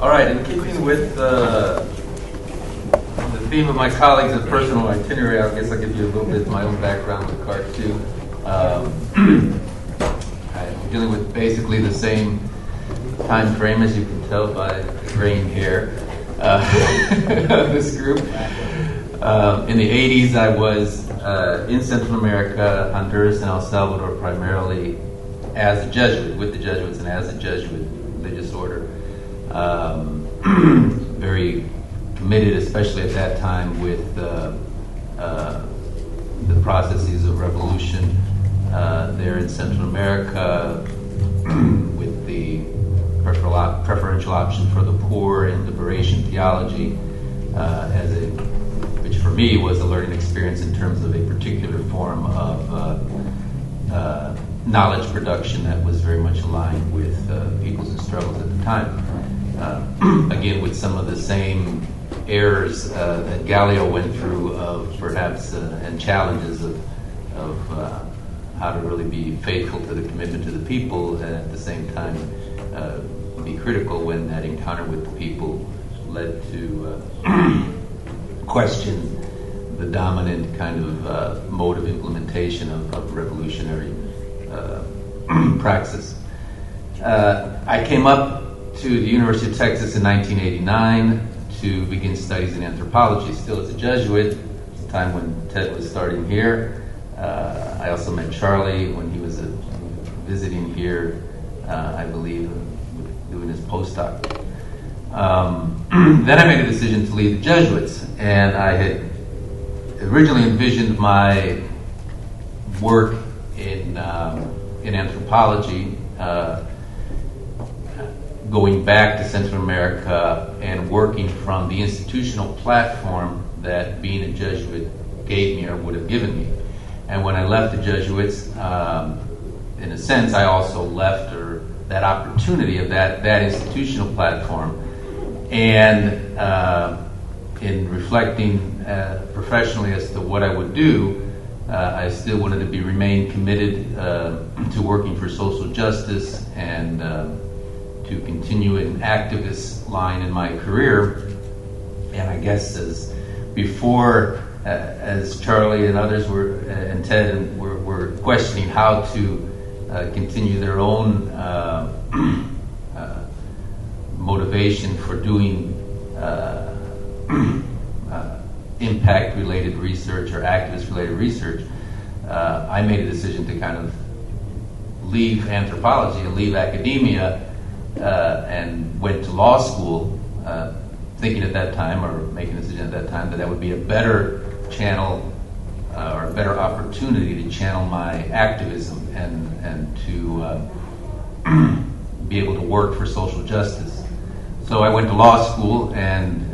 All right, in keeping with the theme of my colleagues' personal itinerary, I guess I'll give you a little bit of my own background with CART too. I'm dealing with basically the same time frame, as you can tell by the graying hair of this group. In the 80s, I was in Central America, Honduras, and El Salvador primarily as a Jesuit, with the Jesuits and as a Jesuit religious order. Very committed, especially at that time, with the processes of revolution there in Central America, with the preferential option for the poor and liberation theology, which for me was a learning experience in terms of a particular form of knowledge production that was very much aligned with peoples and struggles at the time. Again, with some of the same errors that Galileo went through of perhaps and challenges of how to really be faithful to the commitment to the people, and at the same time be critical when that encounter with the people led to question the dominant kind of mode of implementation of revolutionary praxis. I came up to the University of Texas in 1989 to begin studies in anthropology, still as a Jesuit, the time when Ted was starting here. I also met Charlie when he was visiting here, I believe, doing his postdoc. Then I made a decision to leave the Jesuits, and I had originally envisioned my work in anthropology going back to Central America and working from the institutional platform that being a Jesuit gave me or would have given me. And when I left the Jesuits, in a sense, I also left that opportunity of that institutional platform. And in reflecting professionally as to what I would do, I still wanted to remain committed to working for social justice and to continue an activist line in my career. And I guess as Charlie and others and Ted were questioning how to continue their own motivation for doing impact-related research or activist-related research, I made a decision to kind of leave anthropology and leave academia and went to law school, thinking at that time, or making a decision at that time, that would be a better channel or a better opportunity to channel my activism and to be able to work for social justice. So I went to law school and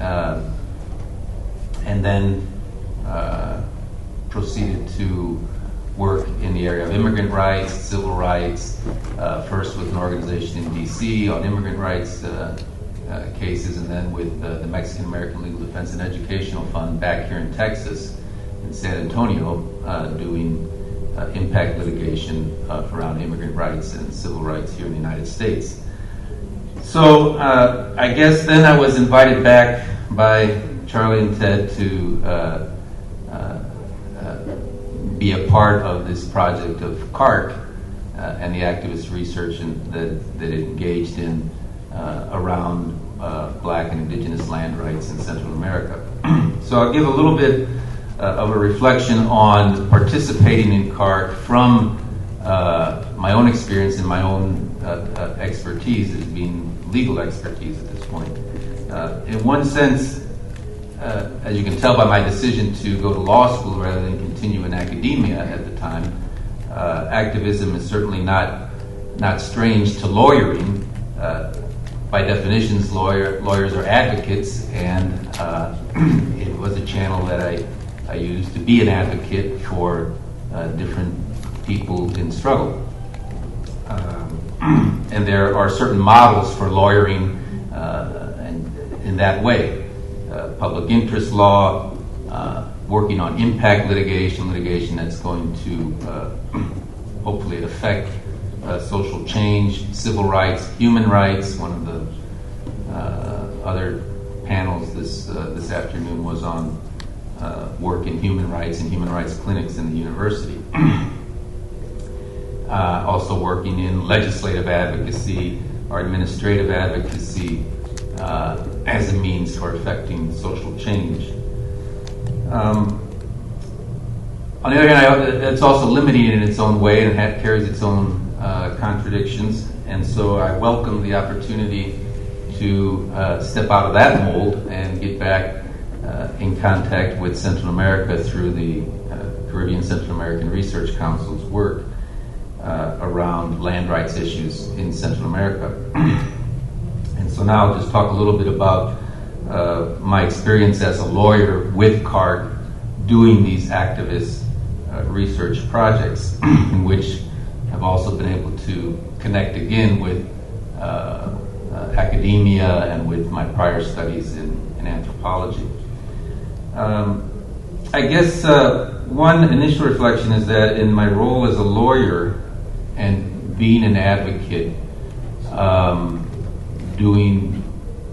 then proceeded to work in the area of immigrant rights, civil rights, first with an organization in D.C. on immigrant rights cases, and then with the Mexican American Legal Defense and Educational Fund back here in Texas, in San Antonio, doing impact litigation around immigrant rights and civil rights here in the United States. So I guess then I was invited back by Charlie and Ted to be a part of this project of CART and the activist research that it engaged in around Black and Indigenous land rights in Central America. So I'll give a little bit of a reflection on participating in CART from my own experience and my own expertise as being legal expertise at this point. In one sense, as you can tell by my decision to go to law school rather than continue in academia at the time, activism is certainly not strange to lawyering. By definitions, lawyers are advocates, and it was a channel that I used to be an advocate for different people in struggle. And there are certain models for lawyering and in that way. Public interest law, working on impact litigation that's going to hopefully affect social change, civil rights, human rights. One of the other panels this afternoon was on work in human rights and human rights clinics in the university. Also working in legislative advocacy or administrative advocacy as a means for affecting social change. On the other hand, it's also limiting in its own way and carries its own contradictions. And so I welcome the opportunity to step out of that mold and get back in contact with Central America through the Caribbean Central American Research Council's work around land rights issues in Central America. And so now I'll just talk a little bit about my experience as a lawyer with CARC doing these activist research projects, in which I've also been able to connect again with academia and with my prior studies in anthropology. I guess one initial reflection is that in my role as a lawyer and being an advocate, doing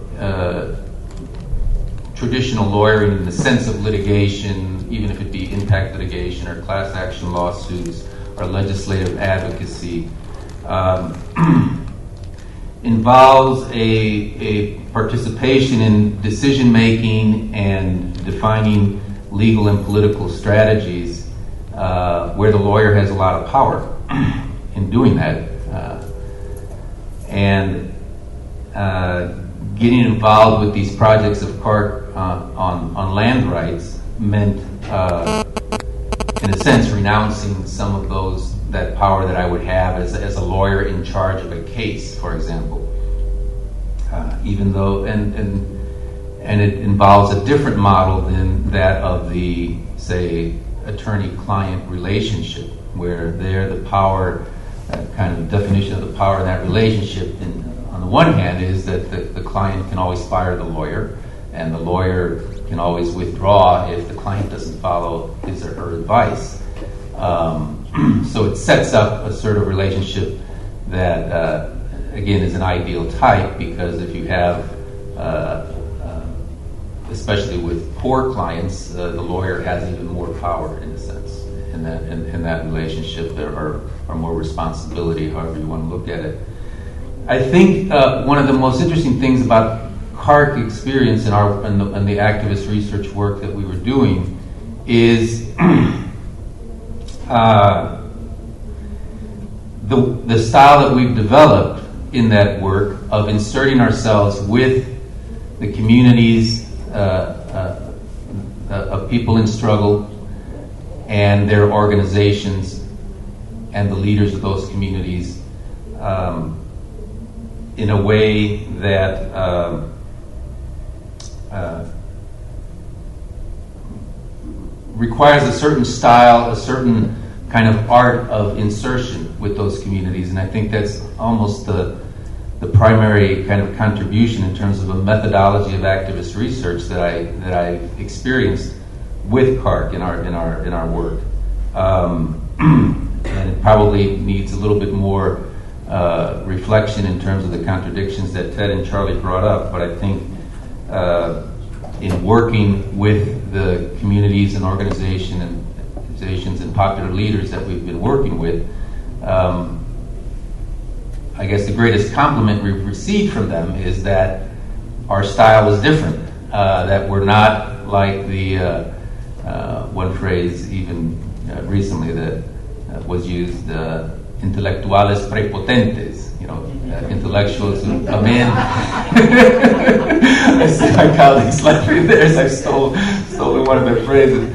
traditional lawyering in the sense of litigation, even if it be impact litigation or class action lawsuits or legislative advocacy, involves a participation in decision making and defining legal and political strategies where the lawyer has a lot of power in doing that. And getting involved with these projects of CARC on land rights meant, in a sense, renouncing some of that power that I would have as a lawyer in charge of a case, for example. Even though, and it involves a different model than that of the, say, attorney-client relationship, where there the power, kind of definition of the power in that relationship, on the one hand, is that the client can always fire the lawyer, and the lawyer can always withdraw if the client doesn't follow his or her advice. So it sets up a sort of relationship that, again, is an ideal type, because if you have, especially with poor clients, the lawyer has even more power, in a sense, in that relationship, or more responsibility, however you want to look at it. I think one of the most interesting things about CARC experience and the activist research work that we were doing is the style that we've developed in that work of inserting ourselves with the communities of people in struggle and their organizations and the leaders of those communities in a way that requires a certain style, a certain kind of art of insertion with those communities. And I think that's almost the primary kind of contribution in terms of a methodology of activist research that I've experienced with CARC in our work. And it probably needs a little bit more reflection in terms of the contradictions that Ted and Charlie brought up. But I think in working with the communities and organizations and popular leaders that we've been working with, I guess the greatest compliment we've received from them is that our style is different, that we're not like the one phrase even recently that was used, intelectuales prepotentes, intellectuals who come in. I see my colleagues laughing there as I've stolen one of their phrases.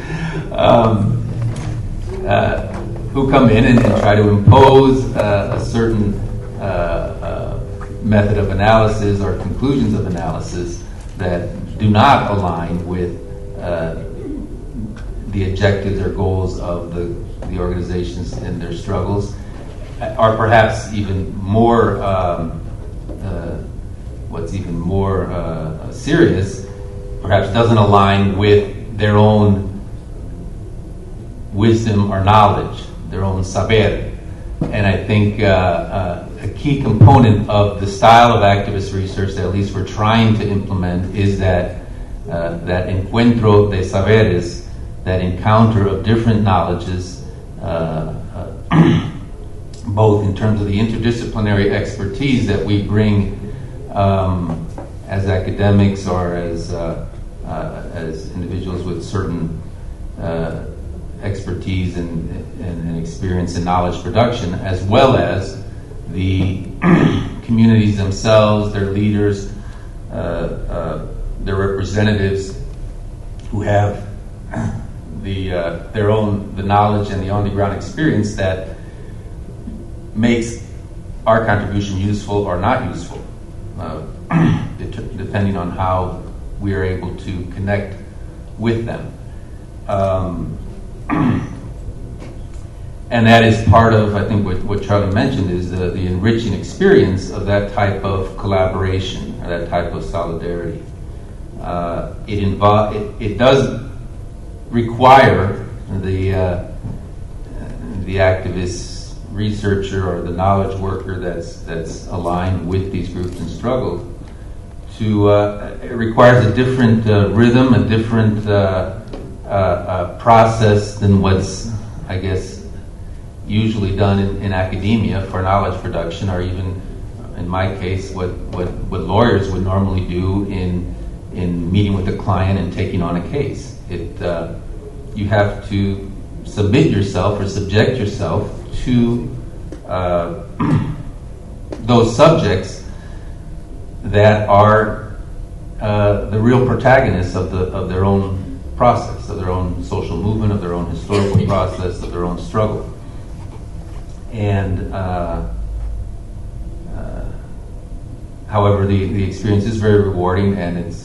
Who come in and try to impose a certain method of analysis or conclusions of analysis that do not align with the objectives or goals of the organizations and their struggles, are perhaps even more, what's even more serious, perhaps doesn't align with their own wisdom or knowledge, their own saber. And I think a key component of the style of activist research that at least we're trying to implement is that encuentro de saberes, that encounter of different knowledges, both in terms of the interdisciplinary expertise that we bring as academics or as individuals with certain expertise and experience in knowledge production, as well as the communities themselves, their leaders, their representatives who have the knowledge and the on-the-ground experience that makes our contribution useful or not useful, depending on how we are able to connect with them. And that is part of, I think, what Charlie mentioned, is the enriching experience of that type of collaboration, or that type of solidarity. It does require the activist researcher or the knowledge worker that's aligned with these groups in struggle to it requires a different rhythm, a different process than what's, I guess, usually done in academia for knowledge production, or even in my case what lawyers would normally do in meeting with a client and taking on a case. You have to submit yourself or subject yourself to those subjects that are the real protagonists of their own process, of their own social movement, of their own historical process, of their own struggle. And however, the experience is very rewarding, and it's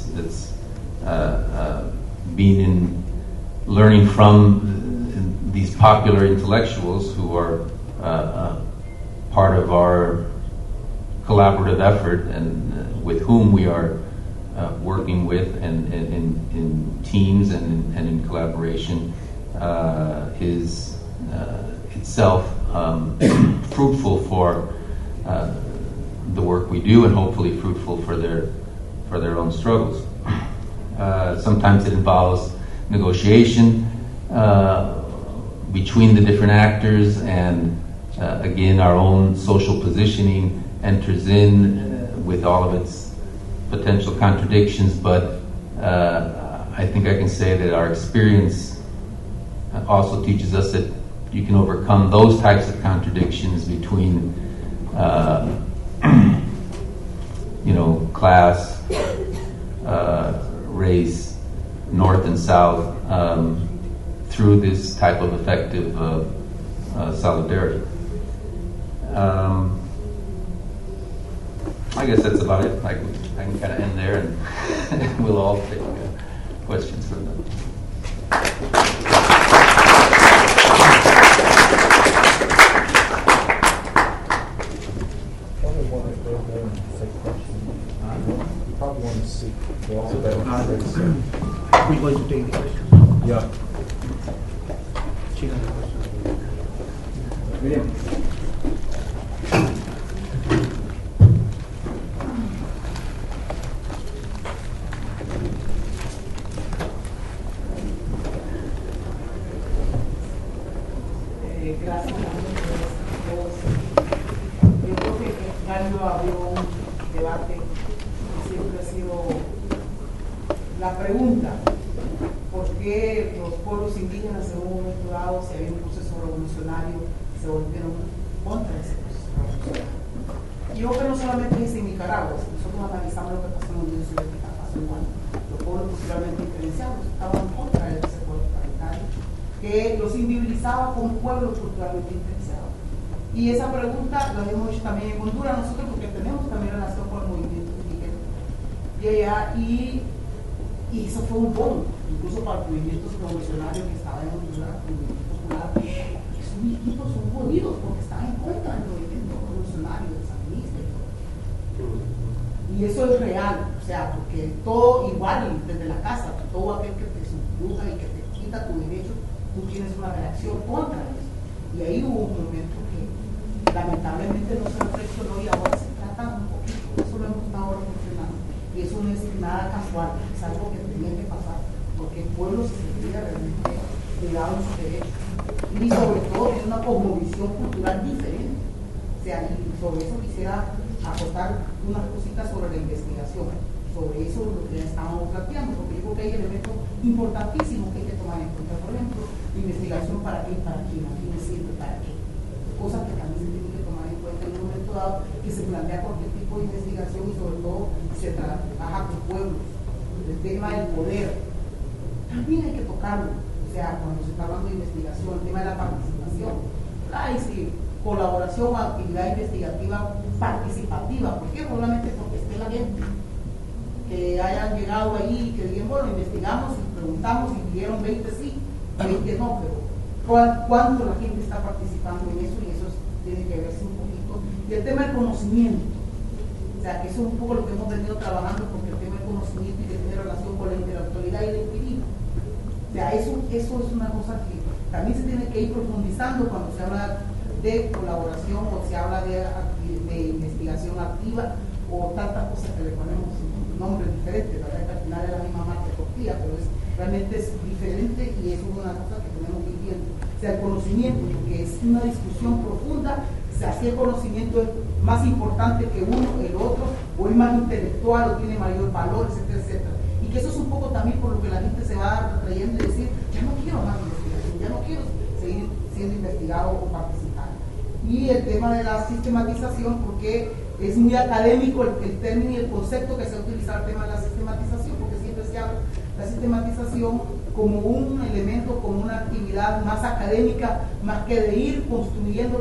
being learning from these popular intellectuals who are part of our collaborative effort, and with whom we are working with and in teams and in collaboration, is itself fruitful for the work we do, and hopefully fruitful for their own struggles. Sometimes it involves negotiation between the different actors, and again, our own social positioning enters in with all of its potential contradictions, but I think I can say that our experience also teaches us that you can overcome those types of contradictions between class, race, north and south, through this type of effective solidarity. I guess that's about it. I can kind of end there, and we'll all take questions from them. Probably want to see. We're going to take the questions. Yeah. Chino, the questions. Bien. Gracias a todos. Yo creo que Mario abrió un debate que siempre ha sido la pregunta: ¿por qué los pueblos indígenas en un momento dado, si había un proceso revolucionario, se volvieron contra ese proceso revolucionario? Y yo creo que no solamente es en Nicaragua, si nosotros analizamos lo que pasó en la Unión Soviética, pasó igual. Los pueblos posiblemente diferenciados estaban en contra de ese pueblo totalitario, que los invisibilizaba como pueblos culturalmente diferenciados. Y esa pregunta la hemos hecho también en Honduras nosotros, porque tenemos también relación con el movimiento indígena. Y eso fue un bono, incluso para los movimientos revolucionarios que estaban en Honduras, el movimiento popular. Esos viejitos son jodidos porque están en contra del movimiento revolucionario de Sandinista y todo. Y eso es real, o sea, porque todo igual desde la casa, todo aquel que te subjuga y que te quita tu derecho, tú tienes una reacción contra eso. Y ahí hubo un momento lamentablemente no se reflexionó y ahora se trata un poquito, eso lo hemos estado reflexionando, y eso no es nada casual, es algo que tenía que pasar, porque el pueblo se sentía realmente ligado a sus derechos, y sobre todo tiene una cosmovisión cultural diferente. O sea, y sobre eso quisiera aportar unas cositas sobre la investigación, sobre eso lo que estábamos planteando, porque yo creo que hay elementos importantísimos que hay que tomar en cuenta. Por ejemplo, la investigación para qué y para quién, a quién le sirve, para qué. Cosas que también se tienen que tomar en cuenta en un momento dado que se plantea cualquier tipo de investigación y sobre todo se trabaja con pueblos. El tema del poder también hay que tocarlo. O sea, cuando se está hablando de investigación, el tema de la participación. Ay, sí, colaboración o actividad investigativa participativa. ¿Por qué? Solamente porque esté la gente. Que hayan llegado ahí y que digan, bueno, investigamos y preguntamos y dijeron 20 sí, 20 no, pero ¿cuánto la gente está participando en eso? Y eso tiene que verse un poquito. Y el tema del conocimiento. O sea, que eso es un poco lo que hemos venido trabajando, porque el tema del conocimiento y que tiene relación con la intelectualidad y el inquilino. O sea, eso es una cosa que también se tiene que ir profundizando cuando se habla de colaboración o se habla de investigación activa o tantas cosas que le ponemos nombres diferentes, ¿verdad? Que al final es la misma marca de tortilla, pero realmente es diferente y eso es una cosa que tenemos que ir viendo. O sea, el conocimiento, porque es una discusión profunda, o sea, si el conocimiento es más importante que uno, el otro, o es más intelectual, o tiene mayor valor, etcétera, etcétera. Y que eso es un poco también por lo que la gente se va retrayendo y decir, ya no quiero más investigación, ya no quiero seguir siendo investigado o participar. Y el tema de la sistematización, porque es muy académico el término y el concepto que se utiliza el tema de la sistematización, porque siempre se habla de la sistematización como un elemento, como una actividad más académica, más que de ir construyendo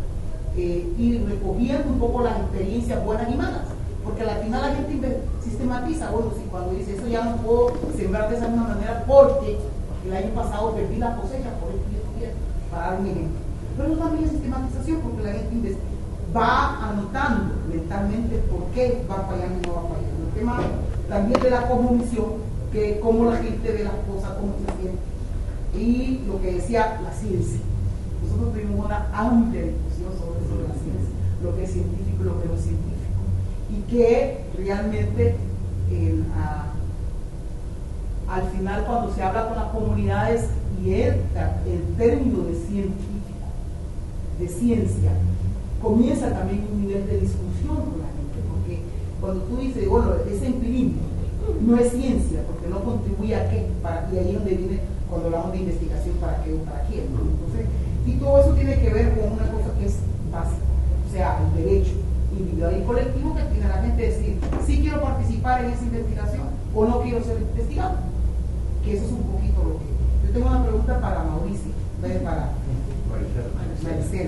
ir recogiendo un poco las experiencias buenas y malas, porque al final la gente sistematiza, bueno, si cuando dice eso ya no puedo sembrar de esa misma manera porque el año pasado perdí la cosecha por el para dar un ejemplo. Pero eso también es sistematización, porque la gente va anotando mentalmente por qué va fallando y no va fallando. El tema también de la cognición, que cómo la gente ve las cosas, cómo se siente. Y lo que decía la ciencia. Nosotros tuvimos una amplia discusión sobre la ciencia, lo que es científico y lo que no es científico. Y que realmente al final, cuando se habla con las comunidades y el término de científico, de ciencia, comienza también un nivel de discusión con la gente, porque cuando tú dices, bueno, ese empirismo no es ciencia, porque no contribuye a qué, y ahí es donde viene cuando hablamos de investigación, para qué o para quién, ¿no? Entonces, y todo eso tiene que ver con una cosa que es básica, o sea, el derecho individual y colectivo que tiene la gente de decir, sí quiero participar en esa investigación o no quiero ser investigado, que eso es un poquito lo que... Yo tengo una pregunta para Mauricio, para Maricelo.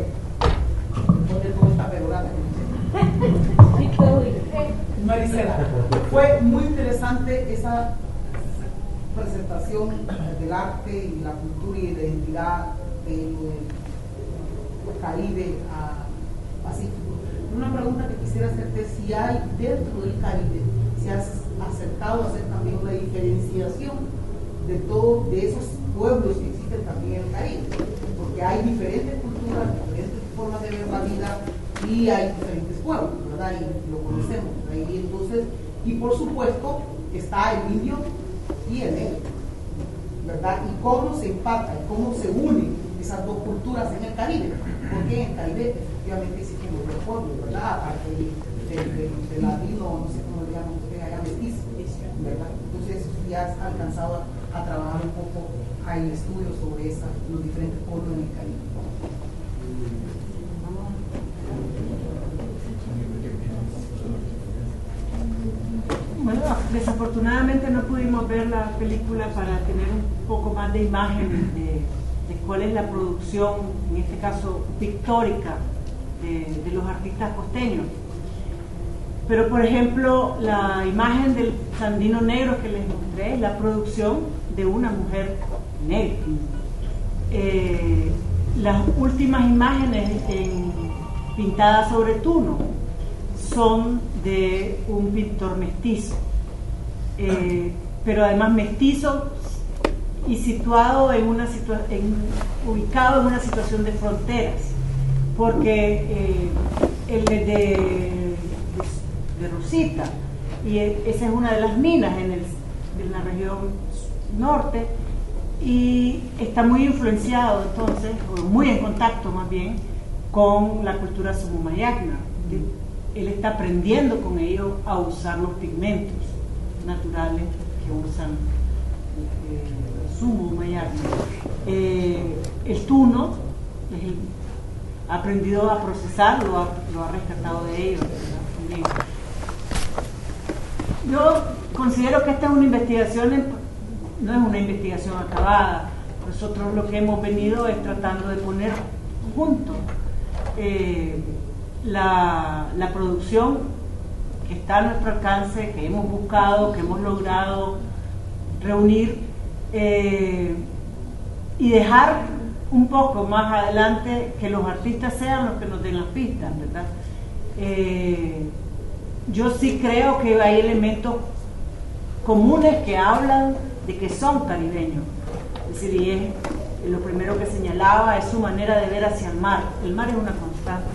Maricela, fue muy interesante esa presentación del arte y la cultura y de la identidad del Caribe a Pacífico. Una pregunta que quisiera hacerte es si hay dentro del Caribe, si has acertado a hacer también una diferenciación de esos pueblos que existen también en el Caribe, porque hay diferentes culturas, diferentes formas de ver la vida y hay diferentes pueblos, ¿verdad? Y lo conocemos, ¿verdad? Y entonces, y por supuesto está el indio y el negro, ¿verdad? Y cómo se empata y cómo se unen esas dos culturas en el Caribe, porque en el Caribe efectivamente existen los pueblos, ¿verdad? Aparte del latino, no sé cómo le llaman ustedes allá, mestizo, ¿verdad? Entonces ya has alcanzado a trabajar un poco el estudio sobre los diferentes pueblos en el Caribe. Bueno, desafortunadamente no pudimos ver la película para tener un poco más de imagen de cuál es la producción, en este caso pictórica, de los artistas costeños. Pero por ejemplo, la imagen del Sandino Negro que les mostré es la producción de una mujer negra. Las últimas imágenes pintadas sobre tuno son de un pintor mestizo, pero además mestizo y situado ubicado en una situación de fronteras, porque el de Rosita, y esa es una de las minas en la región norte, y está muy influenciado entonces, o muy en contacto más bien, con la cultura sumo-mayagna. Él está aprendiendo con ellos a usar los pigmentos naturales que usan los sumo-mayagna. El tuno ha aprendido a procesarlo, lo ha rescatado de ellos, ¿verdad? Yo considero que esta es una investigación, no es una investigación acabada. Nosotros lo que hemos venido es tratando de poner juntos la producción que está a nuestro alcance, que hemos buscado, que hemos logrado reunir, y dejar un poco más adelante que los artistas sean los que nos den las pistas, ¿verdad? Yo sí creo que hay elementos comunes que hablan de que son caribeños. Es decir, y es lo primero que señalaba, es su manera de ver hacia el mar. El mar es una constante.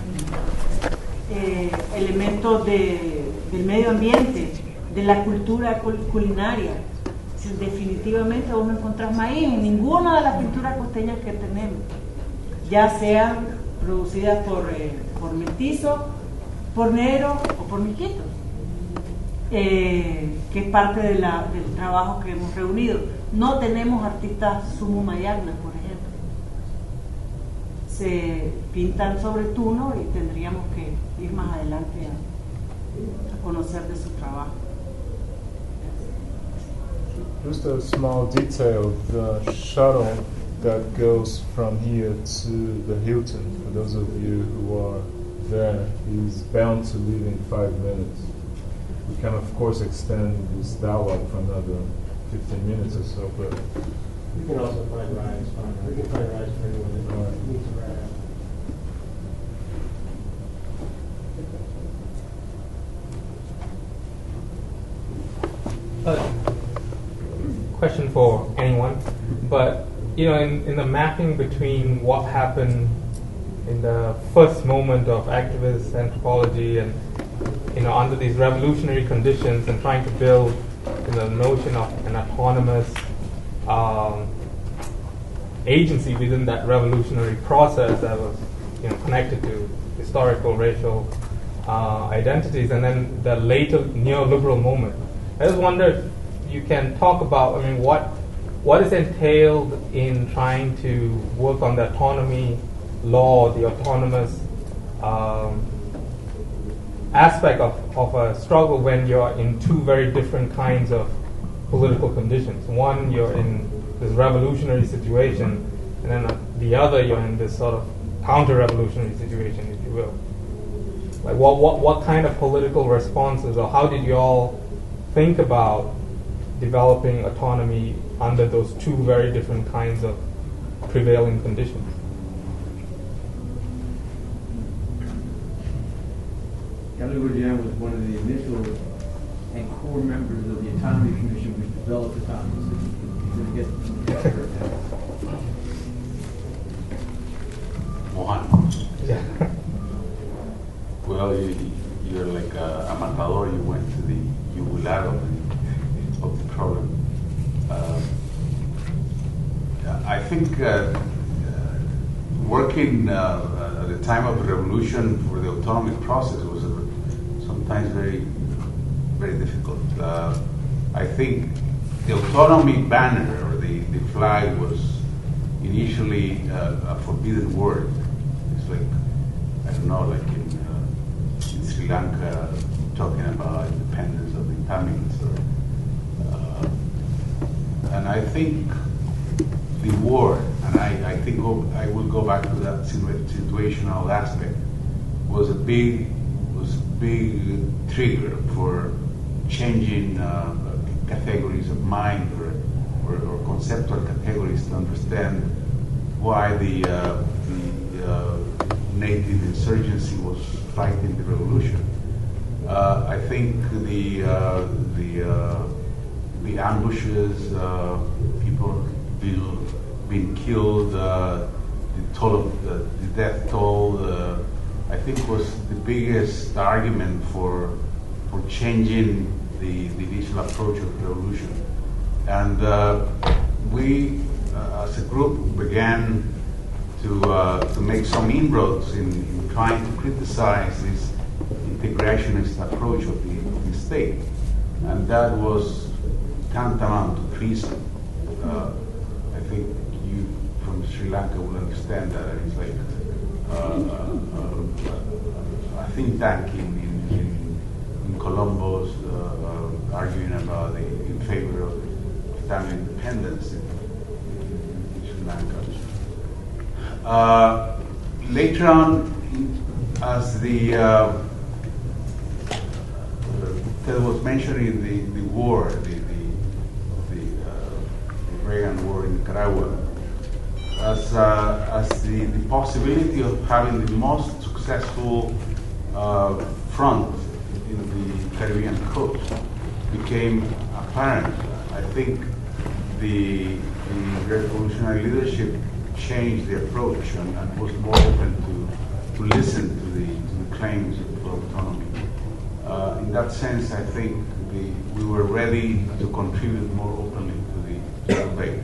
Elementos del medio ambiente, de la cultura culinaria. Es decir, definitivamente vos no encontrás maíz en ninguna de las pinturas costeñas que tenemos, ya sean producidas por mestizos, por negros o por miquitos, que es parte del trabajo que hemos reunido. No tenemos artistas sumo-mayagna, por ejemplo. Se pintan sobre tuno y tendríamos que ir más adelante a conocer de su trabajo. Just a small detail, the shuttle that goes from here to the Hilton, for those of you who are there, is bound to leave in 5 minutes. We can of course extend this dialogue for another 15 minutes or so, but You can also find rides. We can find rides for anyone that needs a ride. Question for anyone, but in the mapping between what happened in the first moment of activist anthropology and under these revolutionary conditions and trying to build the notion of an autonomous agency within that revolutionary process that was connected to historical racial identities, and then the later neoliberal moment. I just wonder if you can talk about, what is entailed in trying to work on the autonomy law, the autonomous aspect of a struggle when you're in two very different kinds of political conditions. One, you're in this revolutionary situation, and then the other, you're in this sort of counter-revolutionary situation, if you will. Like, what kind of political responses, or how did you all think about developing autonomy under those two very different kinds of prevailing conditions? Kelly Woodyan was one of the initial and core members of the Autonomy Commission, which developed autonomy systems. You're going to get Mohan. Yeah. Well, you're like a matador. You went to the jugular of the problem. I think working at the time of the revolution for the autonomic process was sometimes very, very difficult. I think the autonomy banner or the flag was initially a forbidden word. It's like, I don't know, like in Sri Lanka talking about independence of the Tamils. And I think the war, and I think I will go back to that situational aspect, was a big trigger for changing categories of mind or conceptual categories to understand why the native insurgency was fighting the revolution. I think the ambushes, people being killed, toll of the death toll, I think was the biggest argument for changing the initial approach of the revolution. And we, as a group, began to make some inroads in trying to criticize this integrationist approach of the state. And that was tantamount to treason. I think you from Sri Lanka will understand that. It's like a think tank in Colombo arguing about in favor of Tamil independence in Sri Lanka. Later on, as Ted was mentioning the war, the Reagan war in Nicaragua, as the possibility of having the most successful front in the Caribbean coast became apparent. I think the revolutionary leadership changed the approach and was more open to listen to the claims of autonomy. In that sense, I think we were ready to contribute more openly to the debate.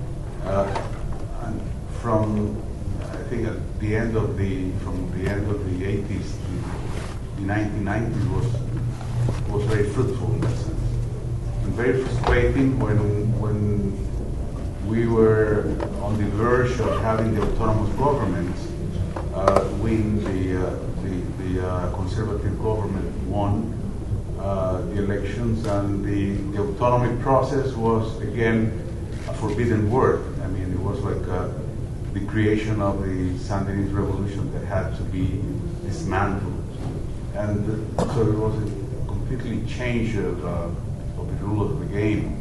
And from I think at the end of the 80s to the 1990s was very fruitful in that sense, and very frustrating when we were on the verge of having the autonomous governments win the conservative government won the elections, and the autonomy process was again a forbidden word. I mean, it was like the creation of the Sandinist revolution that had to be dismantled, and so it was a completely change of the rule of the game.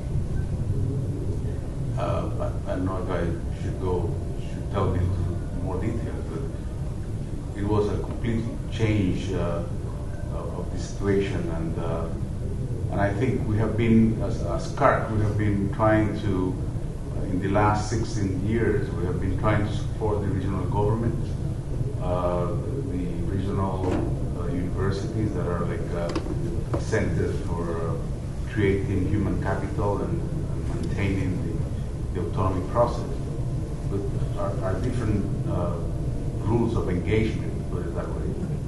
I don't know if I should tell this in more detail, but it was a complete change of the situation, and I think we have been, as CARC, we have been trying to, in the last 16 years, we have been trying to support the regional government, the regional universities that are like centers for creating human capital and maintaining the autonomy process. But are different rules of engagement, put it that way.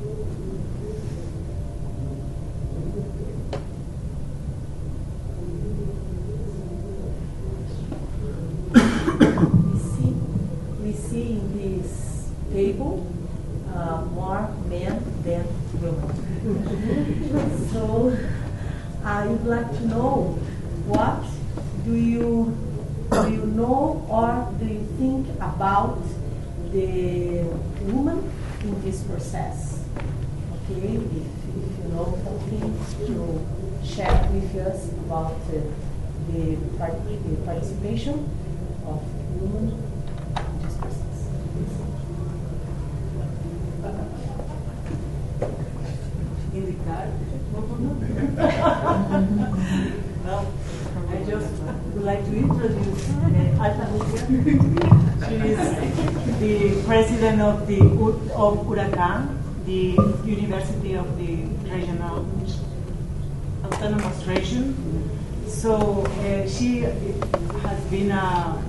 We see in this table more men than women. So I would like to know, what do you know, or do you think about the woman in this process? Okay, if you know something to share with us about the participation of women in this process. In the card? Well, I just would like to introduce Alta Lucia. She is the president of Huracan, the University of the Regional Autonomous Region. So she has been a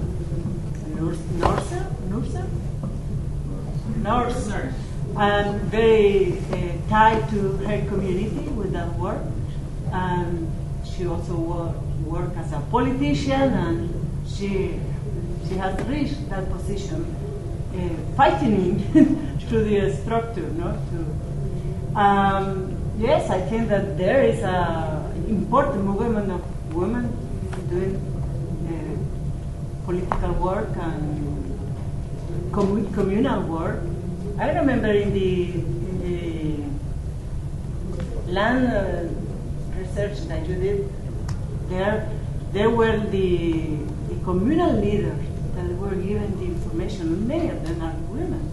nurse, and very tied to her community with that work. And she also worked as a politician, and she has reached that position, fighting through the structure. Yes, I think that there is an important movement of women doing political work and communal work. I remember in the land research that you did, there were the communal leaders that were given the information, and many of them are women.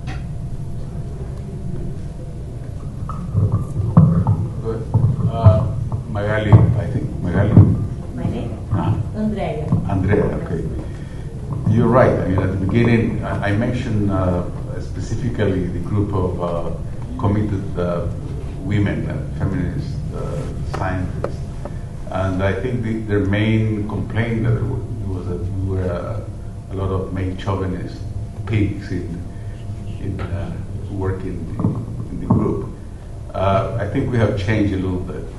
Good. Magali, I think. Magali. My name? Huh? Andrea. Andrea, okay. you're right. I mean, at the beginning, I mentioned specifically the group of committed women, feminist scientists, and I think their main complaint was that we were a lot of male chauvinist pigs in working in the group. I think we have changed a little bit.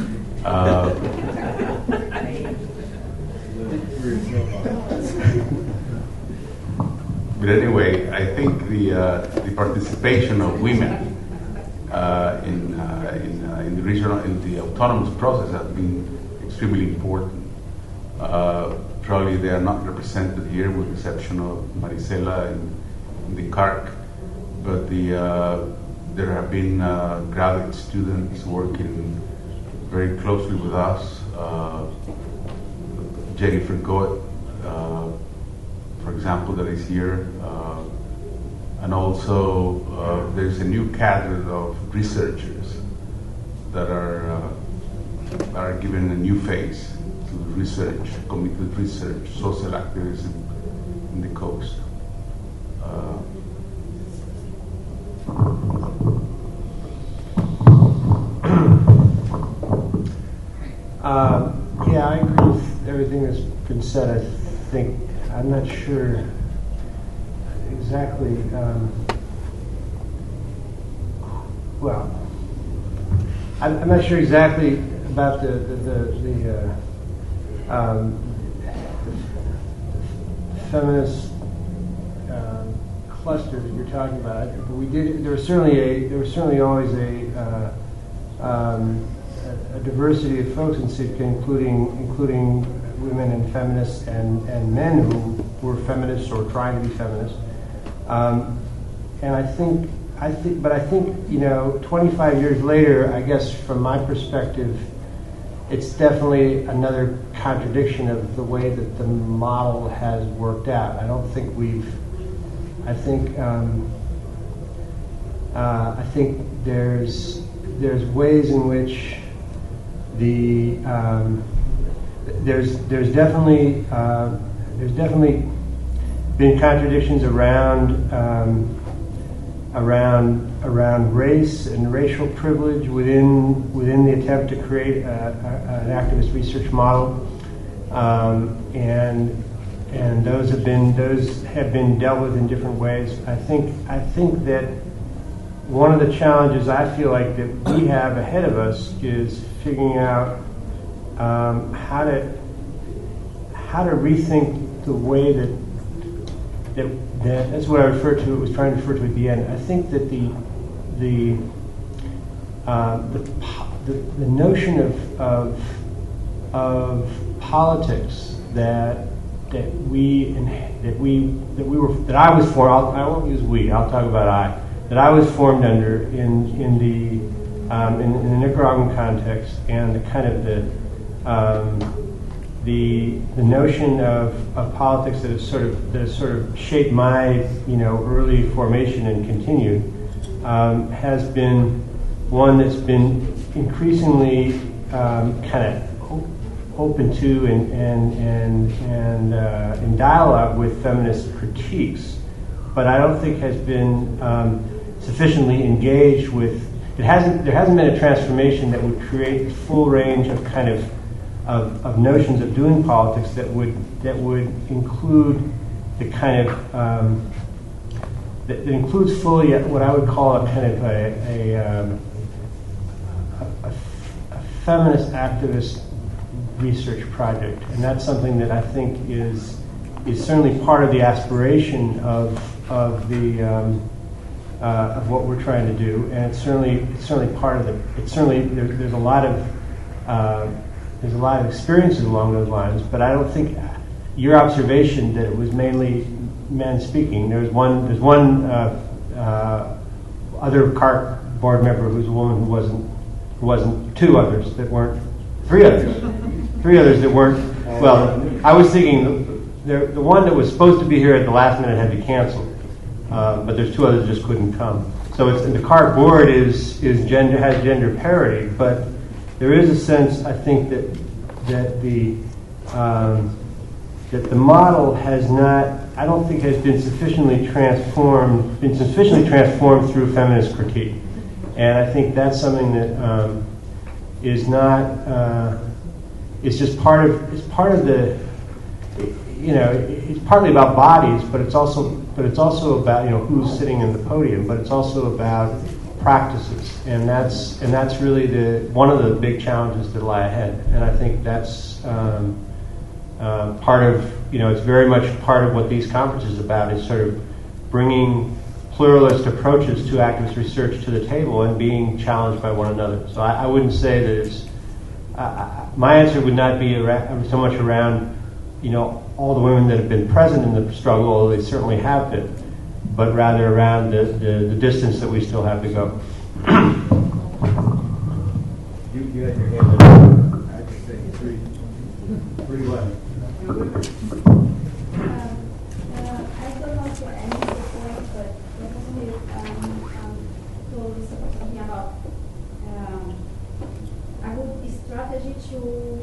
But anyway, I think the participation of women in the regional, in the autonomous process has been extremely important. Probably they are not represented here, with the exception of Marisela in the CARC, but there have been graduate students working very closely with us. Jennifer Goet, for example, that is here, and also there's a new cadre of researchers that are given a new face to research, committed research, social activism in the coast. Yeah, I agree with everything that's been said. I think I'm not sure exactly. Well, I'm not sure exactly about the feminist cluster that you're talking about. But we did. There was certainly always a diversity of folks in Sitka, including women and feminists and men who were feminists or trying to be feminists. And I think, 25 years later, I guess from my perspective, it's definitely another contradiction of the way that the model has worked out. I don't think I think there's ways in which there's definitely been contradictions around race and racial privilege within the attempt to create an activist research model, and those have been dealt with in different ways. I think that one of the challenges I feel like that we have ahead of us is figuring out how to rethink the way that's what I was trying to refer to at the end. I think that the notion of politics that I was formed. I won't use we. I'll talk about I. That I was formed under in the Nicaraguan context, and the kind of the notion of politics that has sort of shaped my early formation and continued has been one that's been increasingly kind of open to and in dialogue with feminist critiques, but I don't think has been sufficiently engaged with. There hasn't been a transformation that would create the full range of kind of notions of doing politics that would include the kind of that includes fully what I would call a kind of a feminist activist research project, and that's something that I think is certainly part of the aspiration of what we're trying to do, and it's certainly part of there's a lot of experiences along those lines. But I don't think your observation that it was mainly men speaking. There's one other CARC board member who's a woman who wasn't three others that weren't. Well, I was thinking the one that was supposed to be here at the last minute had to cancel. But there's two others that just couldn't come. So the CARC board has gender parity, but there is a sense, I think, that that the model has not, I don't think, has been sufficiently transformed through feminist critique. And I think that's something that is not, it's just part of the, you know, it's partly about bodies, but it's also about, you know, who's sitting in the podium, but it's also about practices, and that's really one of the big challenges that lie ahead. And I think that's part of, you know, it's very much part of what these conferences are about, is sort of bringing pluralist approaches to activist research to the table and being challenged by one another. So I wouldn't say that it's, my answer would not be so much around, you know, all the women that have been present in the struggle, although they certainly have been, but rather around the distance that we still have to go. You had your hand up. I just say three left. I don't know if you're ending the point, but definitely totally talking about a good strategy to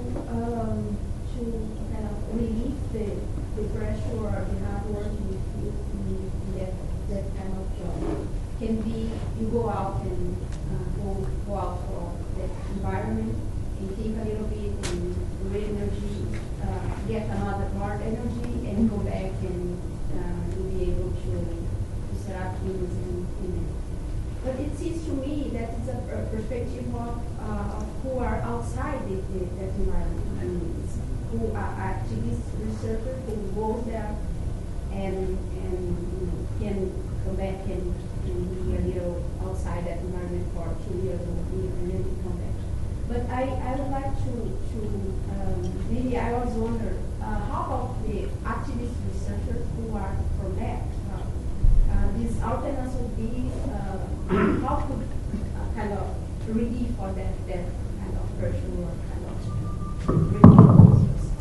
kind of relieve the pressure or the hard work in that kind of job. Can be you go out and go out for that environment and think a little bit and raise energy, get another more energy, and go back and you'll be able to set up things in it. But it seems to me that it's a perspective of who are outside that environment. I mean, who are activists, researchers who go there and can come back and be a little outside that environment for 2 years or a year and then come back. But I would like to maybe I was wondering, how about the activist researchers who are from that? These alternates would be, how could kind of relief for that kind of pressure or kind of relief?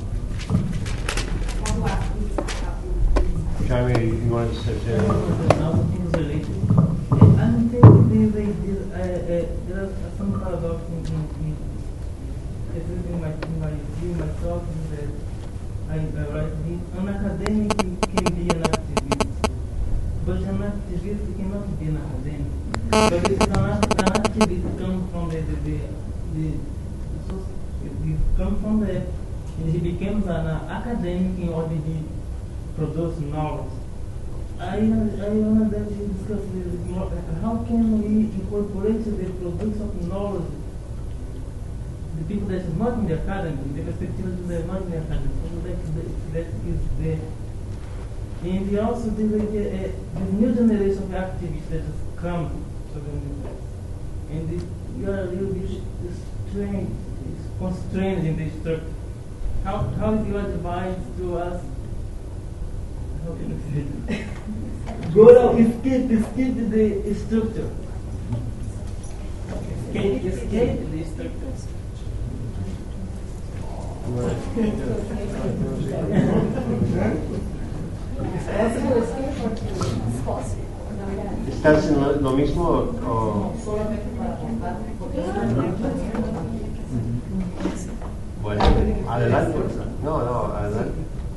How do activists help? Jaime, you wanted to say Things related. I think there are some paradox in my talk that I write. An academic can be an activist, but an activist cannot be an academic. But if an activist comes from and he becomes an academic in order to produce knowledge. I want to discuss this more. How can we incorporate the production of knowledge, the people that are not in the academy, the perspectives that are not in the academy, so that is there. And we also the new generation of activists that has come to the and you are a little bit constrained in the structure. How is your advice to us? How can I say it? Go out, escape the structure. Escape the structure. ¿Estás en lo mismo o...? Solamente para contar, porque Bueno, adelante. No, adelante.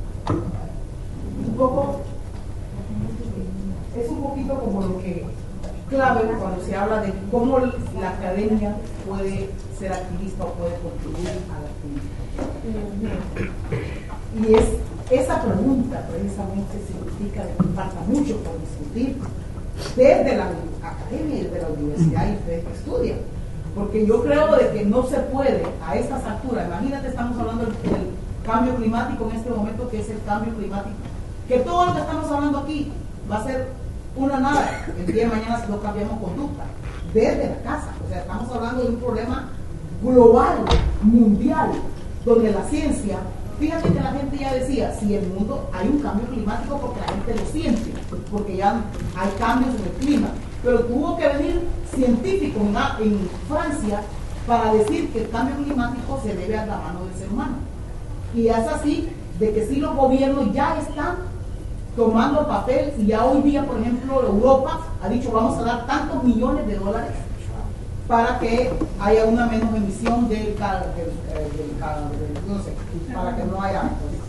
un poco, es un poquito como lo que clave cuando se habla de cómo la academia puede ser activista o puede contribuir al activismo. Y es esa pregunta precisamente significa que falta mucho por discutir desde la academia y desde la universidad y ustedes que estudian. Porque yo creo de que no se puede a estas alturas, imagínate, estamos hablando del cambio climático en este momento, que es el cambio climático, que todo lo que estamos hablando aquí va a ser una nada el día de mañana si no cambiamos conducta desde la casa. O sea, estamos hablando de un problema global, mundial, donde la ciencia, fíjate que la gente ya decía, si el mundo hay un cambio climático porque la gente lo siente, porque ya hay cambios en el clima, pero tuvo que venir científicos en Francia para decir que el cambio climático se debe a la mano del ser humano. Y es así de que sí, los gobiernos ya están tomando papel, y ya hoy día, por ejemplo, Europa ha dicho vamos a dar tantos millones de dólares para que haya una menos emisión no sé, para que no haya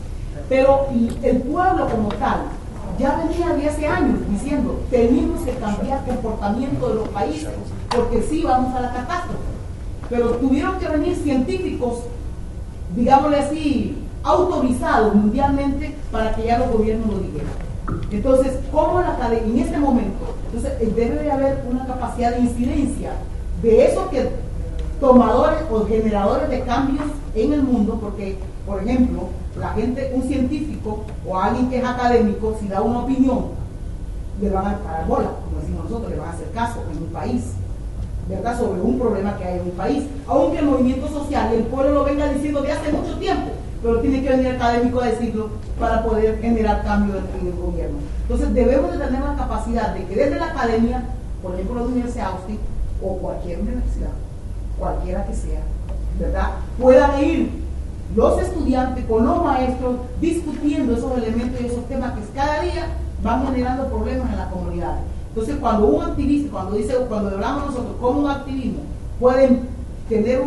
Pero el pueblo como tal ya venía de hace años diciendo, tenemos que cambiar el comportamiento de los países, porque sí vamos a la catástrofe. Pero tuvieron que venir científicos, digámosle así, autorizados mundialmente para que ya los gobiernos lo dijeran. Entonces, ¿cómo en este momento? Entonces, debe de haber una capacidad de incidencia de esos que tomadores o generadores de cambios en el mundo, porque, por ejemplo, la gente, un científico o alguien que es académico, si da una opinión, le van a parar bola, como decimos nosotros, le van a hacer caso en un país, ¿verdad? Sobre un problema que hay en un país, aunque el movimiento social y el pueblo lo venga diciendo de hace mucho tiempo, pero tiene que venir el académico a decirlo para poder generar cambio en el gobierno. Entonces debemos de tener la capacidad de que desde la academia, por ejemplo la Universidad de Austin o cualquier universidad, cualquiera que sea, ¿verdad?, puedan ir los estudiantes con los maestros discutiendo esos elementos y esos temas que cada día van generando problemas en la comunidad. Entonces cuando un activista, cuando hablamos nosotros como un activismo, pueden tener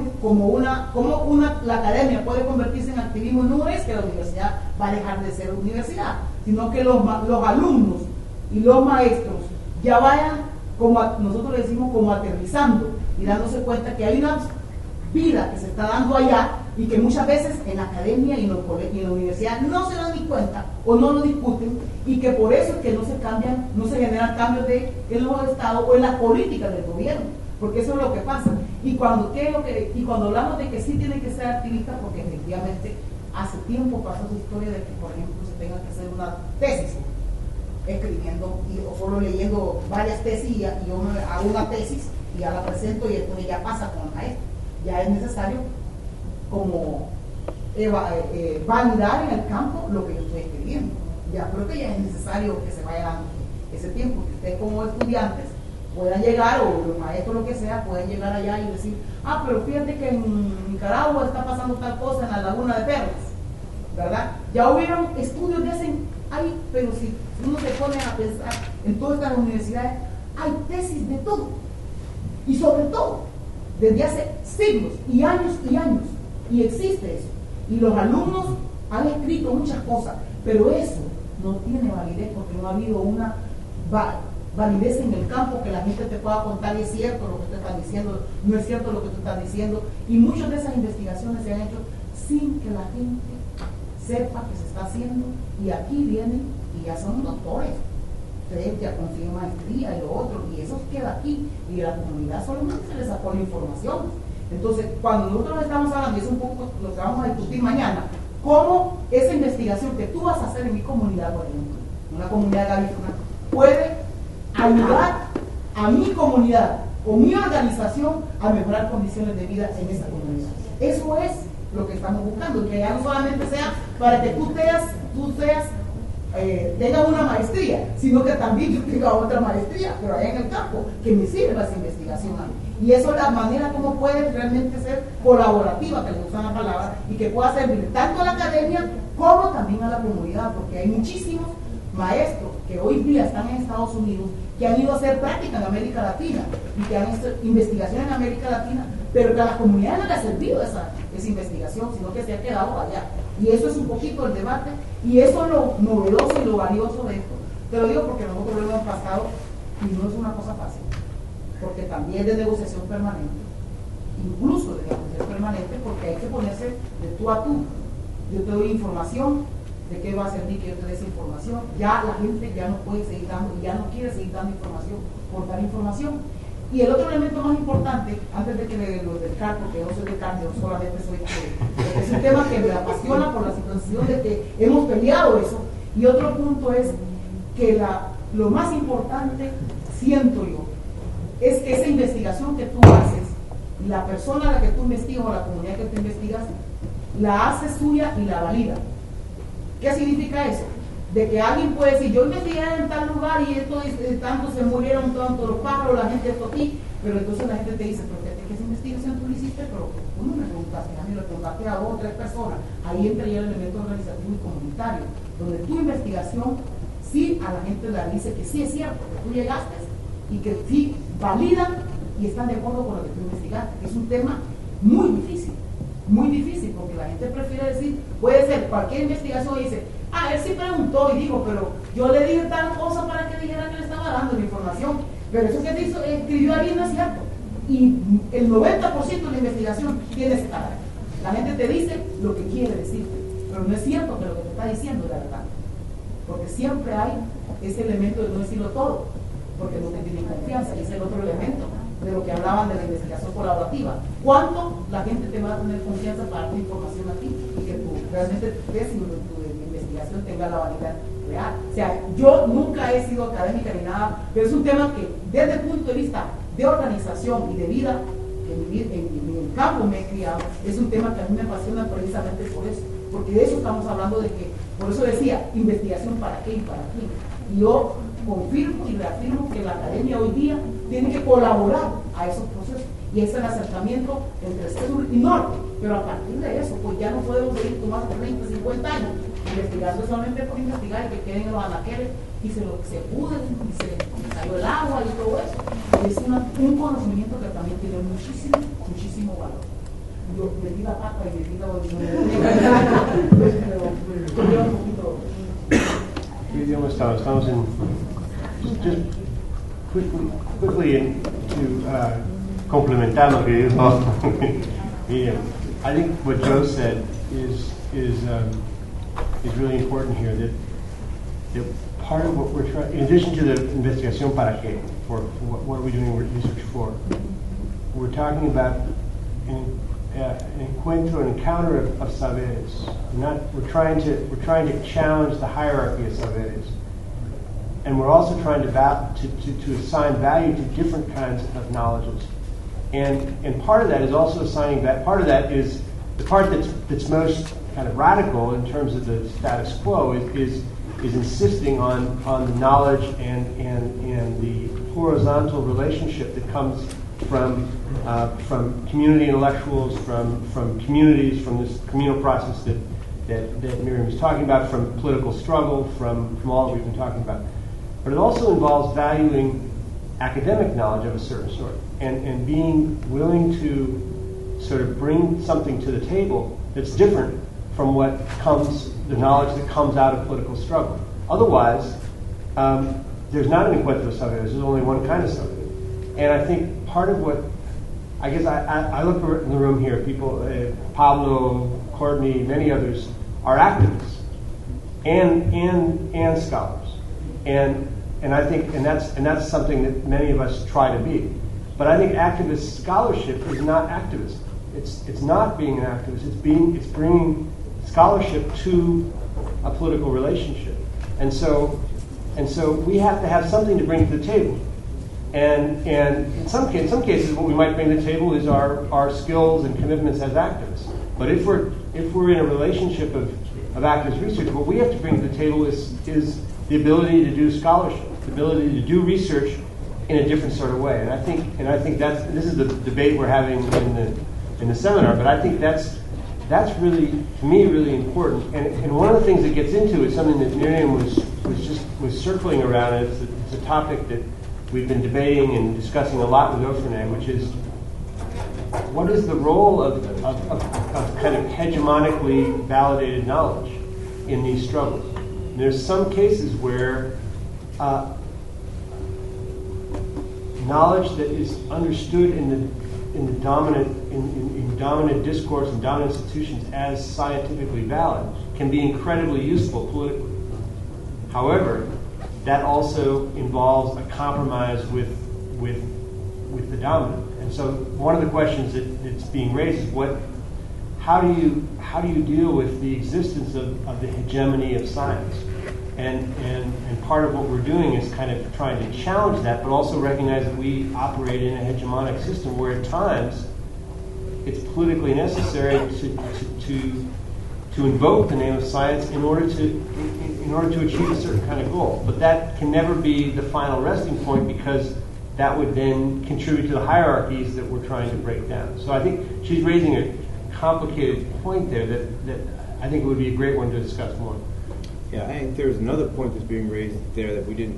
la academia puede convertirse en activismo, no es que la universidad va a dejar de ser universidad, sino que los alumnos y los maestros ya vayan, como nosotros le decimos, como aterrizando y dándose cuenta que hay una vida que se está dando allá y que muchas veces en la academia y en los colegios y en la universidad no se dan ni cuenta o no lo discuten, y que por eso es que no se generan cambios en los estados o en las políticas del gobierno, porque eso es lo que pasa. Y cuando hablamos de que sí tienen que ser activistas, porque efectivamente hace tiempo pasó su historia de que, por ejemplo, se tenga que hacer una tesis escribiendo o solo leyendo varias tesis y yo hago una tesis y ya la presento y entonces ya pasa con el maestro. Ya es necesario como validar en el campo lo que yo estoy escribiendo. Ya creo que ya es necesario que se vaya dando ese tiempo, que ustedes como estudiantes puedan llegar, o los maestros, lo que sea, pueden llegar allá y decir, pero fíjate que en Nicaragua está pasando tal cosa en la Laguna de Perlas, ¿verdad? Ya hubieron estudios de pero si uno se pone a pensar en todas estas universidades, hay tesis de todo, y sobre todo, desde hace siglos y años, y existe eso, y los alumnos han escrito muchas cosas, pero eso no tiene validez porque no ha habido una validez en el campo que la gente te pueda contar y es cierto lo que tú estás diciendo, no es cierto lo que tú estás diciendo, y muchas de esas investigaciones se han hecho sin que la gente sepa que se está haciendo, y aquí vienen y ya son doctores, ustedes ya consiguen maestría y lo otro, y eso queda aquí, y a la comunidad solamente se les sacó la información. Entonces, cuando nosotros estamos hablando, y es un poco lo que vamos a discutir mañana, cómo esa investigación que tú vas a hacer en mi comunidad, por ejemplo, una comunidad garífuna, puede ayudar a mi comunidad o mi organización a mejorar condiciones de vida en esa comunidad. Eso es lo que estamos buscando, que ya no solamente sea para que tú tengas una maestría, sino que también yo tenga otra maestría, pero allá en el campo, que me sirva esa investigación a mí. Y eso es la manera como puede realmente ser colaborativa, que le usan la palabra, y que pueda servir tanto a la academia como también a la comunidad, porque hay muchísimos maestros que hoy día están en Estados Unidos, que han ido a hacer práctica en América Latina y que han hecho investigación en América Latina, pero que a la comunidad no le ha servido esa investigación, sino que se ha quedado allá. Y eso es un poquito el debate, y eso es lo novedoso y lo valioso de esto. Te lo digo porque nosotros lo hemos pasado y no es una cosa fácil, porque también es de negociación permanente, incluso de negociación permanente, porque hay que ponerse de tú a tú. Yo te doy información, ¿de qué va a servir que yo te dé esa información? Ya la gente ya no puede seguir dando, ya no quiere seguir dando información por dar información. Y el otro elemento más importante, antes de que lo del CAR, porque yo no soy de CAR, yo solamente soy es un tema que me apasiona por la situación de que hemos peleado eso. Y otro punto es que lo más importante, siento yo, es que esa investigación que tú haces, la persona a la que tú investigas o la comunidad que tú investigas, la hace suya y la valida. ¿Qué significa eso? De que alguien puede decir, yo investigué en tal lugar y esto tanto se murieron tanto los pájaros, la gente esto aquí, pero entonces la gente te dice, pero fíjate que esa investigación tú lo hiciste, pero uno me preguntaste, a mí le preguntaste a 2 o 3 personas, ahí entra ya el elemento organizativo y comunitario, donde tu investigación sí a la gente le dice que sí es cierto, que tú llegaste y que sí validan y están de acuerdo con lo que tú investigaste, que es un tema muy difícil, muy difícil, porque la gente prefiere decir, puede ser cualquier investigación y dice, él sí preguntó y dijo, pero yo le dije tal cosa para que dijera que le estaba dando la información, pero eso que escribió ahí no es cierto. Y el 90% de la investigación tiene ese carácter. La gente te dice lo que quiere decirte, pero no es cierto que lo que te está diciendo es la verdad. Porque siempre hay ese elemento de no decirlo todo, porque no te tienen confianza, y ese es el otro elemento de lo que hablaban de la investigación colaborativa. ¿Cuánto la gente te va a tener confianza para dar tu información a ti y que tú realmente ves si tu investigación tenga la validez real? O sea, yo nunca he sido académica ni nada, pero es un tema que desde el punto de vista de organización y de vida, en el campo me he criado, es un tema que a mí me apasiona precisamente por eso, porque de eso estamos hablando, de que, por eso decía, investigación para qué y para quién. Y yo confirmo y reafirmo que la academia hoy día tiene que colaborar a esos procesos, y es el acercamiento entre sur y norte, pero a partir de eso, pues ya no podemos seguir tomando 30, 50 años investigando solamente por investigar y que queden en los anaqueles y se pudren y se cayó el agua y todo eso. Y es un conocimiento que también tiene muchísimo valor. Yo metí la pata y metí la pero un poquito. ¿Qué idioma estamos? Estamos en just quickly to complementar lo que dijo. I think what Joe said is really important here. That part of what we're trying, in addition to the investigación para qué, for what are we doing research for, we're talking about an encounter of saberes. We're trying to challenge the hierarchy of saberes, and we're also trying to assign value to different kinds of knowledges. And part of that is also assigning that. Part of that is the part that's most kind of radical in terms of the status quo is insisting on the knowledge and the horizontal relationship that comes from community intellectuals, from communities, from this communal process that Miriam was talking about, from political struggle, from all that we've been talking about. But it also involves valuing academic knowledge of a certain sort and being willing to sort of bring something to the table that's different from the knowledge that comes out of political struggle. Otherwise, there's not an encuentro de saberes, there's only one kind of saber. And I think part of what, I guess I look in the room here, people, Pablo, Courtney, many others, are activists and scholars. And I think, and that's something that many of us try to be. But I think activist scholarship is not activism. It's not being an activist. It's bringing scholarship to a political relationship. And so we have to have something to bring to the table. And in some cases, what we might bring to the table is our skills and commitments as activists. But if we're in a relationship of activist research, what we have to bring to the table is the ability to do scholarship, the ability to do research in a different sort of way. And I think this is the debate we're having in the seminar. But I think that's really, to me, really important. And one of the things that gets into is something that Miriam was circling around. And it's a topic that we've been debating and discussing a lot with Ofrene, which is what is the role of kind of hegemonically validated knowledge in these struggles? And there's some cases where knowledge that is understood in the dominant discourse and dominant institutions as scientifically valid can be incredibly useful politically. However, that also involves a compromise with the dominant. And so one of the questions that's being raised is how do you deal with the existence of the hegemony of science? And part of what we're doing is kind of trying to challenge that, but also recognize that we operate in a hegemonic system where at times it's politically necessary to invoke the name of science in order to achieve a certain kind of goal. But that can never be the final resting point, because that would then contribute to the hierarchies that we're trying to break down. So I think she's raising a complicated point there that I think it would be a great one to discuss more. Yeah, I think there's another point that's being raised there that we didn't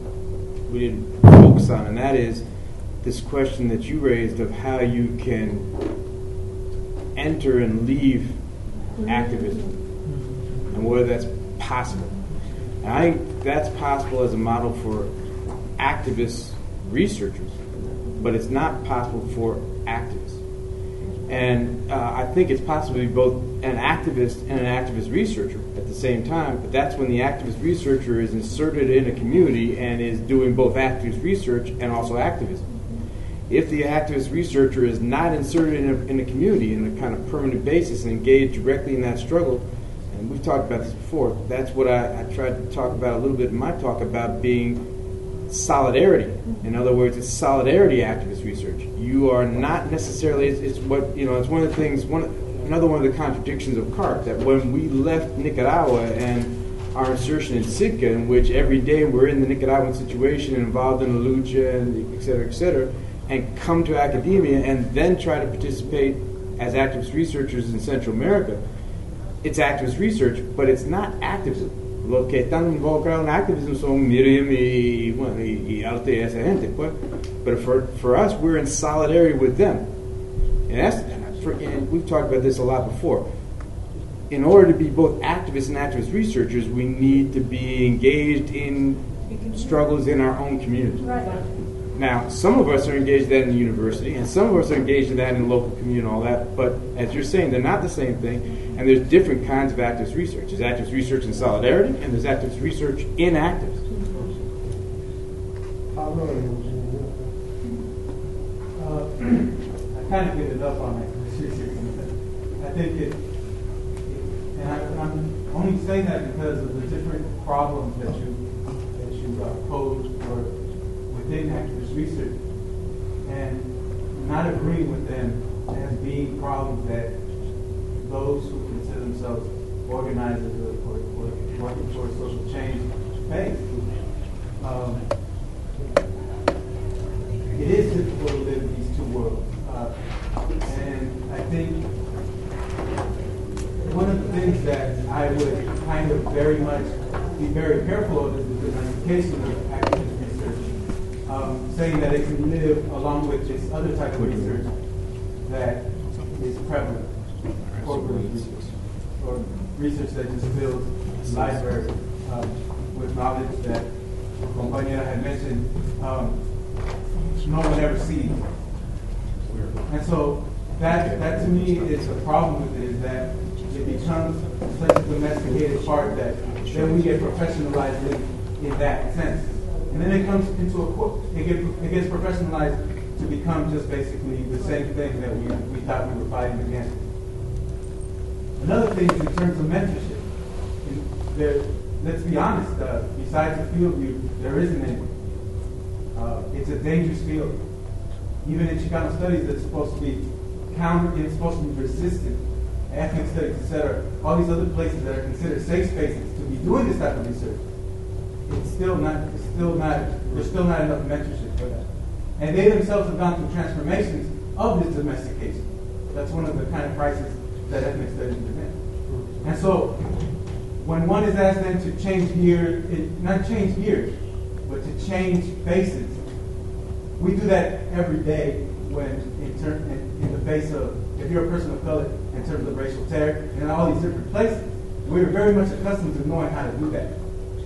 focus on, and that is this question that you raised of how you can enter and leave activism, and whether that's possible. And I think that's possible as a model for activist researchers, but it's not possible for activists. And I think it's possible to be both an activist and an activist researcher at the same time, but that's when the activist researcher is inserted in a community and is doing both activist research and also activism. If the activist researcher is not inserted in a community in a kind of permanent basis and engaged directly in that struggle, and we've talked about this before, that's what I tried to talk about a little bit in my talk about being solidarity. In other words, it's solidarity activist research. You are not necessarily, it's what, you know, it's one of the things, another one of the contradictions of CARC, that when we left Nicaragua and our insertion in SIDCA, in which every day we're in the Nicaraguan situation and involved in the lucha and et cetera, and come to academia and then try to participate as activist researchers in Central America, it's activist research, but it's not activism. Los que están involucrados en activism son Miriam y Arte y esa gente. But for us, we're in solidarity with them. And we've talked about this a lot before. In order to be both activists and activist researchers, we need to be engaged in struggles in our own community. Right. Now, some of us are engaged in that in the university, and some of us are engaged in that in the local community and all that, but as you're saying, they're not the same thing, and there's different kinds of activist research. There's activist research in solidarity, and there's activist research in activism. I kind of get enough on that. I think and I'm only saying that because of the different problems that you pose within activist research, and not agreeing with them as being problems that those who consider themselves organizers or working towards social change face. It is difficult to live in these two worlds. And I think one of the things that I would kind of very much be very careful of is the domestication of activist research, saying that it can live along with this other type of research that is prevalent, corporate research, or research that just fills libraries with knowledge that Compañera had mentioned no one ever sees. And so that to me is a problem with it, is that it becomes such a domesticated part that then we get professionalized in that sense. And then it comes into it gets professionalized to become just basically the same thing that we thought we were fighting against. Another thing is in terms of mentorship. Let's be honest, besides the field view, there isn't any. It's a dangerous field. Even in Chicano studies, it's supposed to be it's supposed to be resistant, ethnic studies, etc. All these other places that are considered safe spaces to be doing this type of research. There's still not enough mentorship for that. And they themselves have gone through transformations of this domestication. That's one of the kind of crises that ethnic studies present. And so, when one is asked then to change gears, not change gears, but to change faces, we do that every day when in the face of, if you're a person of color, in terms of racial terror, and in all these different places, we're very much accustomed to knowing how to do that.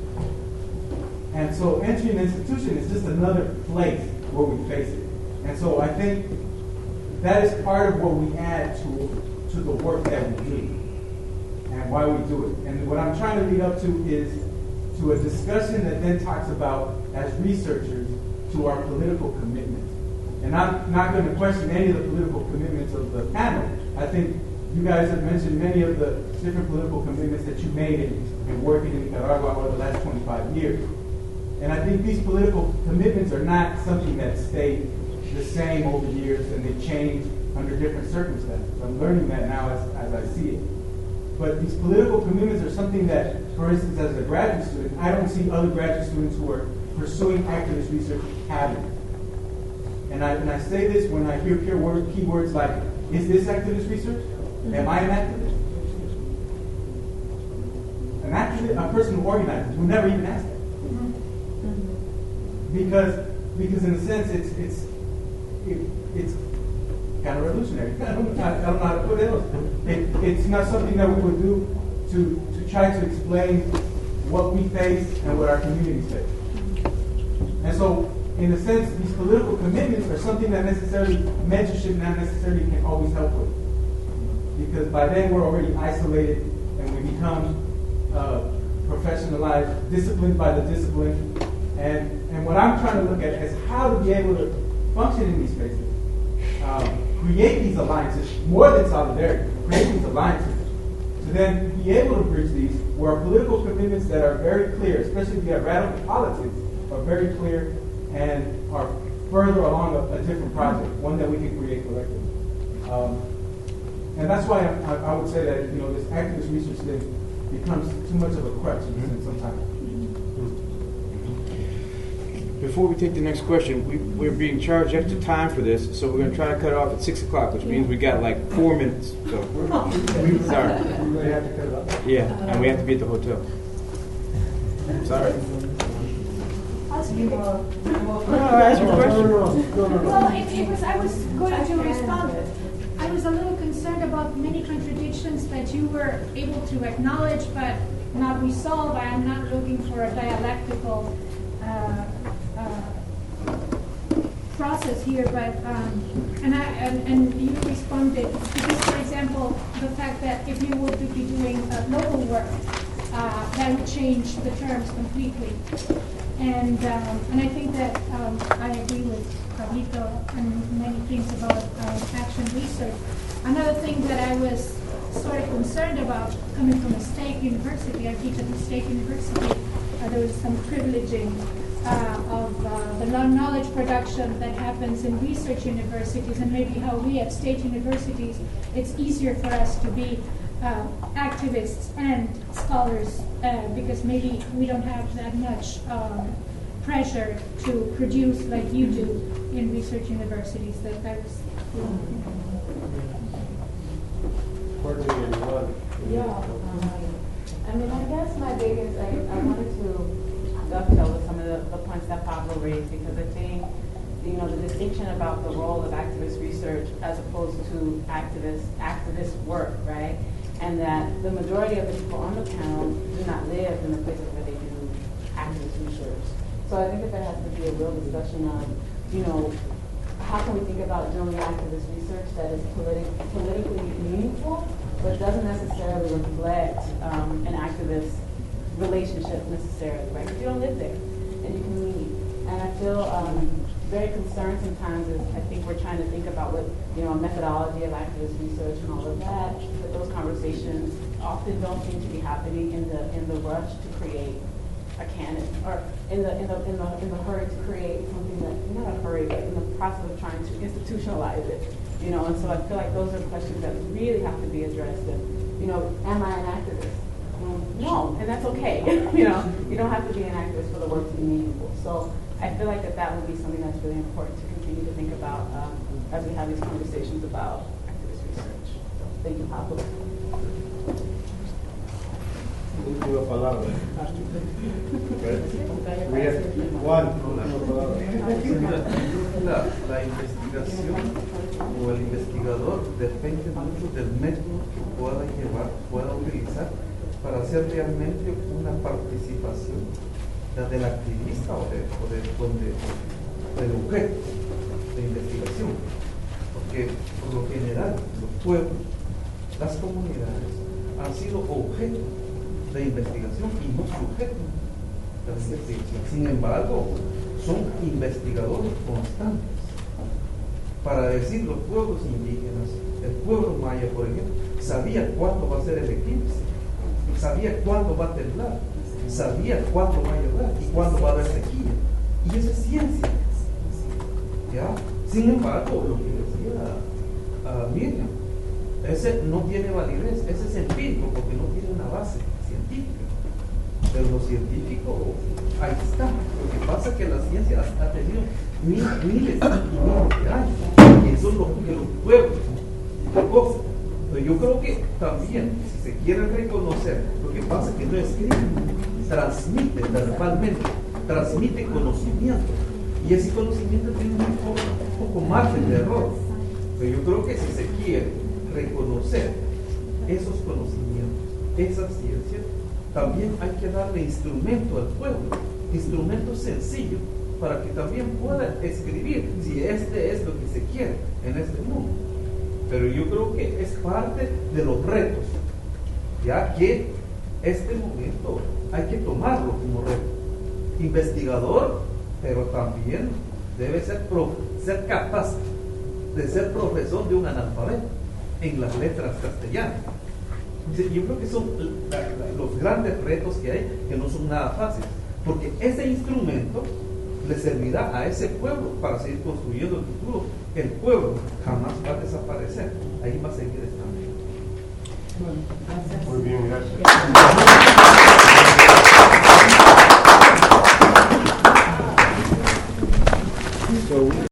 And so entry an institution is just another place where we face it. And so I think that is part of what we add to the work that we do and why we do it. And what I'm trying to lead up to is to a discussion that then talks about, as researchers, to our political commitments. And I'm not going to question any of the political commitments of the panel. I think you guys have mentioned many of the different political commitments that you made in working in Nicaragua over the last 25 years. And I think these political commitments are not something that stay the same over years, and they change under different circumstances. I'm learning that now as I see it. But these political commitments are something that, for instance, as a graduate student, I don't see other graduate students who are pursuing activist research having. And I say this when I hear keywords like, is this activist research? Am I an activist? An activist, a person who organizes, would never even ask that. Because in a sense, it's counter-revolutionary. I don't know how to put it. It's not something that we would do to try to explain what we face and what our communities face. And so, in a sense, these political commitments are something that necessarily mentorship not necessarily can always help with. Because by then we're already isolated and we become professionalized, disciplined by the discipline. And what I'm trying to look at is how to be able to function in these spaces. Create these alliances, more than solidarity, create these alliances to then be able to bridge these where our political commitments that are very clear, especially if we have radical politics, are very clear and are further along a different project, one that we can create collectively. And that's why I would say that this activist research thing becomes too much of a crutch sometimes. Before we take the next question, we're being charged extra time for this, so we're going to try to cut it off at 6 o'clock, which means we got like 4 minutes. So, sorry. Yeah, and we have to be at the hotel. Sorry. Ask you more. Ask your question. Well, it was, I was going to respond. I was a little concerned about many contradictions that you were able to acknowledge but not resolve. I am not looking for a dialectical process here, but and you responded because, for example, the fact that if you would be doing local work, that would change the terms completely. And I think that I agree with Pablito and many things about action research. Another thing that I was sort of concerned about, coming from a state university, I teach at the state university, there was some privileging of the knowledge production that happens in research universities, and maybe how we at state universities, it's easier for us to be activists and scholars because maybe we don't have that much pressure to produce like you do in research universities. That's yeah. I mean, I guess my biggest, I wanted to dovetail with some of the points that Pablo raised, because I think, the distinction about the role of activist research as opposed to activist work, right? And that the majority of the people on the panel do not live in the places where they do activist research. So I think that there has to be a real discussion of, how can we think about doing activist research that is politically meaningful, but doesn't necessarily reflect an activist relationship necessarily, right? Because you don't live there, and you can leave. And I feel very concerned sometimes is I think we're trying to think about what, a methodology of activist research and all of that, but those conversations often don't seem to be happening in the rush to create a canon, or in the hurry to create something that, not a hurry, but in the process of trying to institutionalize it, and so I feel like those are questions that really have to be addressed. And, am I an activist? No, and that's okay. You don't have to be an activist for the work to be meaningful. So I feel like that would be something that's really important to continue to think about as we have these conversations about activist research. So thank you, Pablo. Última palabra. We have one. La investigación o el investigador depende mucho del método que pueda utilizar para hacer realmente una participación del activista o del objeto de investigación. Porque por lo general los pueblos, las comunidades han sido objeto de investigación y no sujeto de la investigación. Sin embargo, son investigadores constantes. Para decir, los pueblos indígenas, el pueblo maya, por ejemplo, sabía cuándo va a ser el eclipse, sabía cuándo va a temblar, sabía cuándo va a llover y cuándo va a haber sequía. Y eso es ciencia. ¿Ya? Sin embargo, lo que decía Miriam, ese no tiene validez, ese es empírico porque no tiene una base científica. Pero lo científico, ahí está. Lo que pasa es que la ciencia ha tenido miles y miles de años. Y eso es lo que los pueblos recogen. Pero yo creo que también, si se quiere reconocer, lo que pasa es que no escribe, transmite verbalmente, transmite conocimiento. Y ese conocimiento tiene un poco margen de error. Pero yo creo que si se quiere reconocer esos conocimientos, esas ciencias, también hay que darle instrumento al pueblo, instrumento sencillo, para que también pueda escribir si este es lo que se quiere en este mundo. Pero yo creo que es parte de los retos, ya que este momento hay que tomarlo como reto. Investigador, pero también debe ser capaz de ser profesor de un analfabeto en las letras castellanas. Yo creo que son los grandes retos que hay, que no son nada fáciles, porque ese instrumento le servirá a ese pueblo para seguir construyendo el futuro. El pueblo jamás va a desaparecer, ahí va a seguir estando. Muy bien, gracias.